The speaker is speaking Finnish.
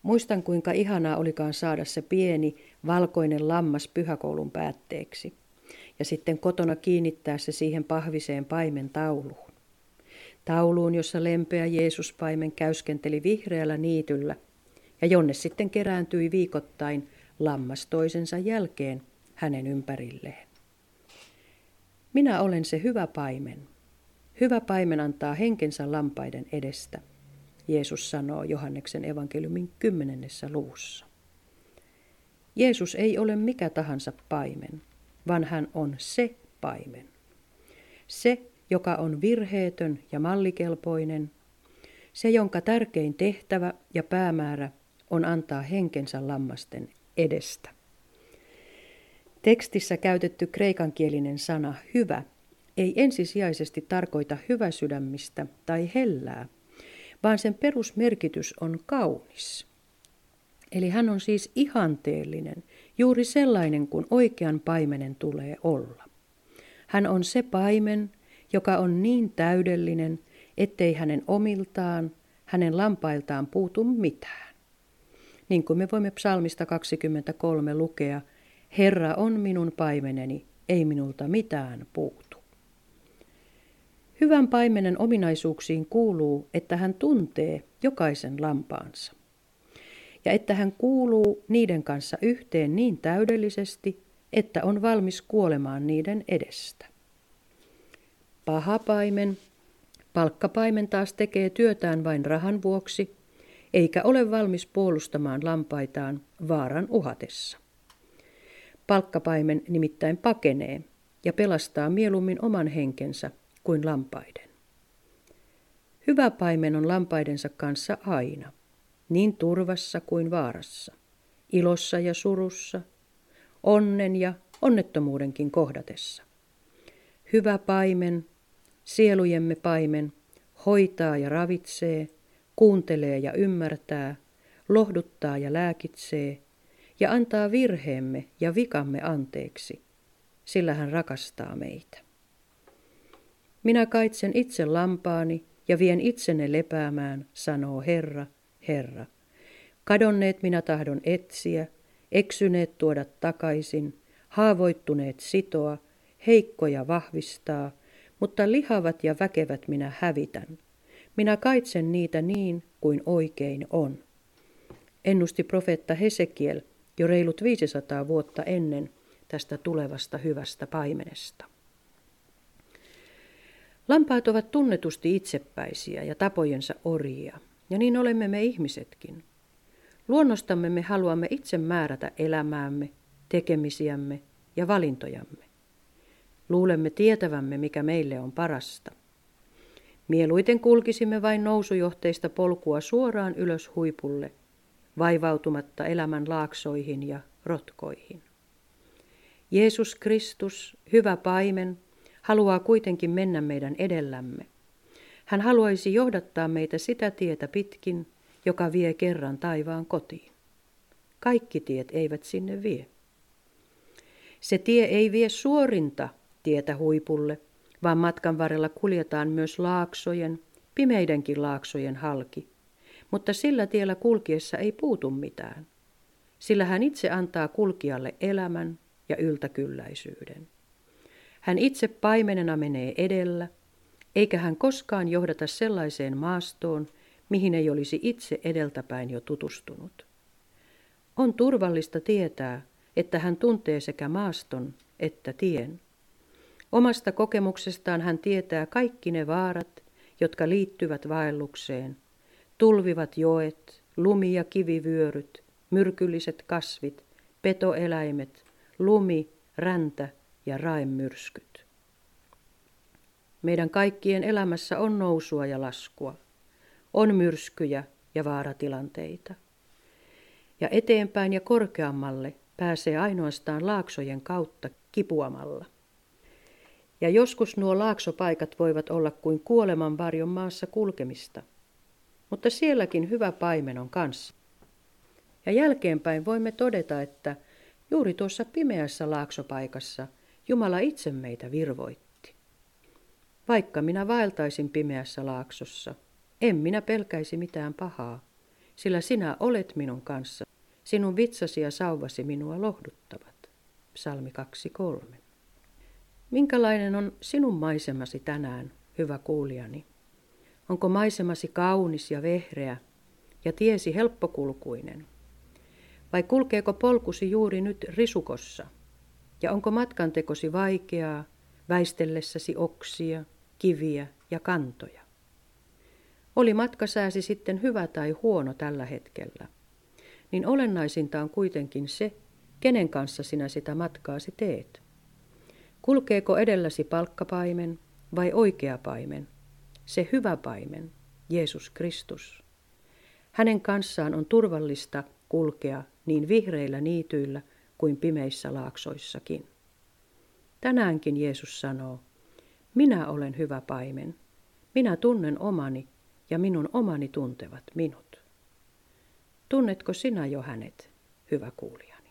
Muistan, kuinka ihanaa olikaan saada se pieni, valkoinen lammas pyhäkoulun päätteeksi. Ja sitten kotona kiinnittää se siihen pahviseen paimen tauluun. Tauluun, jossa lempeä Jeesuspaimen käyskenteli vihreällä niityllä, ja jonne sitten kerääntyi viikoittain lammas toisensa jälkeen hänen ympärilleen. Minä olen se hyvä paimen. Hyvä paimen antaa henkensä lampaiden edestä, Jeesus sanoo Johanneksen evankeliumin 10. luvussa. Jeesus ei ole mikä tahansa paimen, vaan hän on se paimen. Se, joka on virheetön ja mallikelpoinen, se, jonka tärkein tehtävä ja päämäärä on antaa henkensä lammasten edestä. Tekstissä käytetty kreikankielinen sana hyvä ei ensisijaisesti tarkoita hyväsydämistä tai hellää, vaan sen perusmerkitys on kaunis. Eli hän on siis ihanteellinen, juuri sellainen kuin oikean paimenen tulee olla. Hän on se paimen, joka on niin täydellinen, ettei hänen omiltaan, hänen lampailtaan puutu mitään. Niin kuin me voimme psalmista 23 lukea, Herra on minun paimeneni, ei minulta mitään puutu. Hyvän paimenen ominaisuuksiin kuuluu, että hän tuntee jokaisen lampaansa. Ja että hän kuuluu niiden kanssa yhteen niin täydellisesti, että on valmis kuolemaan niiden edestä. Paha paimen, palkkapaimen taas tekee työtään vain rahan vuoksi, eikä ole valmis puolustamaan lampaitaan vaaran uhatessa. Palkkapaimen nimittäin pakenee ja pelastaa mieluummin oman henkensä kuin lampaiden. Hyvä paimen on lampaidensa kanssa aina, niin turvassa kuin vaarassa, ilossa ja surussa, onnen ja onnettomuudenkin kohdatessa. Hyvä paimen, sielujemme paimen, hoitaa ja ravitsee, kuuntelee ja ymmärtää, lohduttaa ja lääkitsee ja antaa virheemme ja vikamme anteeksi, sillä hän rakastaa meitä. Minä kaitsen itse lampaani ja vien itsenne lepäämään, sanoo Herra, Herra. Kadonneet minä tahdon etsiä, eksyneet tuoda takaisin, haavoittuneet sitoa, heikkoja vahvistaa, mutta lihavat ja väkevät minä hävitän. Minä kaitsen niitä niin kuin oikein on. Ennusti profeetta Hesekiel jo reilut 500 vuotta ennen tästä tulevasta hyvästä paimenesta. Lampaat ovat tunnetusti itsepäisiä ja tapojensa orjia, ja niin olemme me ihmisetkin. Luonnostamme me haluamme itse määrätä elämäämme, tekemisiämme ja valintojamme. Luulemme tietävämme, mikä meille on parasta. Mieluiten kulkisimme vain nousujohteista polkua suoraan ylös huipulle, vaivautumatta elämän laaksoihin ja rotkoihin. Jeesus Kristus, hyvä paimen, haluaa kuitenkin mennä meidän edellämme. Hän haluaisi johdattaa meitä sitä tietä pitkin, joka vie kerran taivaan kotiin. Kaikki tiet eivät sinne vie. Se tie ei vie suorinta tietä huipulle, vaan matkan varrella kuljetaan myös laaksojen, pimeidenkin laaksojen halki. Mutta sillä tiellä kulkiessa ei puutu mitään, sillä hän itse antaa kulkijalle elämän ja yltäkylläisyyden. Hän itse paimenena menee edellä, eikä hän koskaan johdata sellaiseen maastoon, mihin ei olisi itse edeltäpäin jo tutustunut. On turvallista tietää, että hän tuntee sekä maaston että tien. Omasta kokemuksestaan hän tietää kaikki ne vaarat, jotka liittyvät vaellukseen, tulvivat joet, lumi- ja kivivyöryt, myrkylliset kasvit, petoeläimet, lumi, räntä ja raemyrskyt. Meidän kaikkien elämässä on nousua ja laskua, on myrskyjä ja vaaratilanteita. Ja eteenpäin ja korkeammalle pääsee ainoastaan laaksojen kautta kipuamalla. Ja joskus nuo laaksopaikat voivat olla kuin kuoleman varjon maassa kulkemista, mutta sielläkin hyvä paimen on kanssa. Ja jälkeenpäin voimme todeta, että juuri tuossa pimeässä laaksopaikassa Jumala itse meitä virvoitti. Vaikka minä vaeltaisin pimeässä laaksossa, en minä pelkäisi mitään pahaa, sillä sinä olet minun kanssa. Sinun vitsasi ja sauvasi minua lohduttavat. Psalmi 2:3. Minkälainen on sinun maisemasi tänään, hyvä kuulijani? Onko maisemasi kaunis ja vehreä ja tiesi helppokulkuinen? Vai kulkeeko polkusi juuri nyt risukossa? Ja onko matkantekosi vaikeaa, väistellessäsi oksia, kiviä ja kantoja? Oli matkasääsi sitten hyvä tai huono tällä hetkellä, niin olennaisinta on kuitenkin se, kenen kanssa sinä sitä matkaasi teet. Kulkeeko edelläsi palkkapaimen vai oikea paimen, se hyvä paimen, Jeesus Kristus? Hänen kanssaan on turvallista kulkea niin vihreillä niityillä kuin pimeissä laaksoissakin. Tänäänkin Jeesus sanoo, minä olen hyvä paimen, minä tunnen omani ja minun omani tuntevat minut. Tunnetko sinä jo hänet, hyvä kuulija?